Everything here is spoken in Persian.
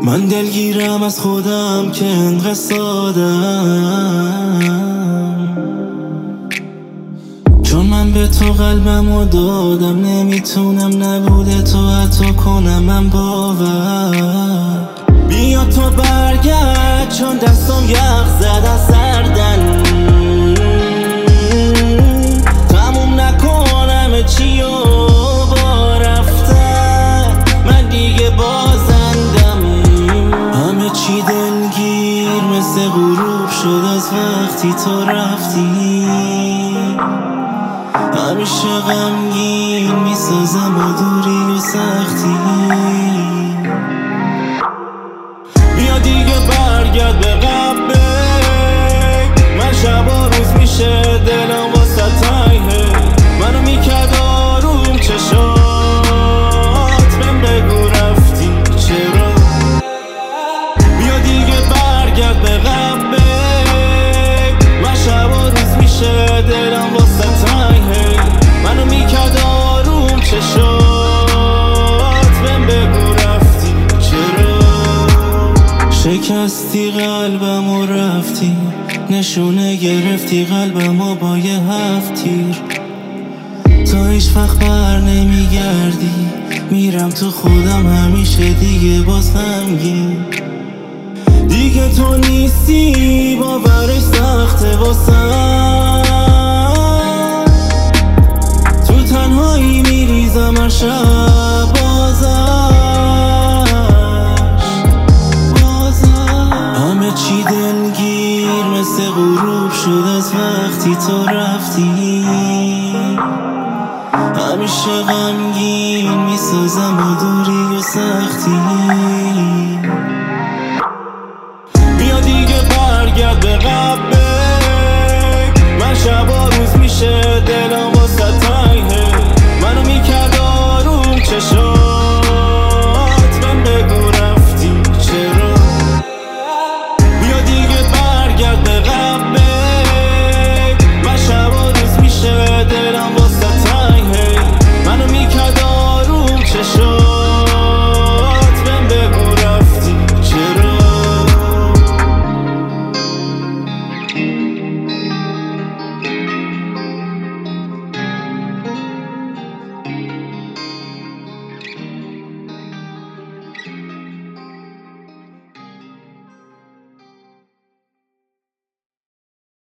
من دلگیرم از خودم که انقدر سادم، چون من به تو قلبمو دادم. نمیتونم نبوده تو حتی کنم من باور. بیا تو برگرد چون دستم یخ زد از سردن. تموم نکنم چی و با رفتن، من دیگه بازندم. همه چی دلگیر مثل غروب شد از وقتی تو رفتی. همیشه غمگین میسازم با دوری و سختی. بیا دیگه برگرد به قبل، من شب و روز میشه دلم واسه تایه. منو میکرد آروم چشات، من بگو رفتی چرا. بیا دیگه برگرد به قبل، من شب و روز میشه دلم واسه تایه. منو میکرد آروم چشات، من بگو رفتی چرا. شکستی قلبم و رفتی، نشونه گرفتی قلبم و با یه 7 تیر. تا هیچ وقت بر نمیگردی، میرم تو خودم همیشه دیگه باز غمگین. دیگه تو نیستی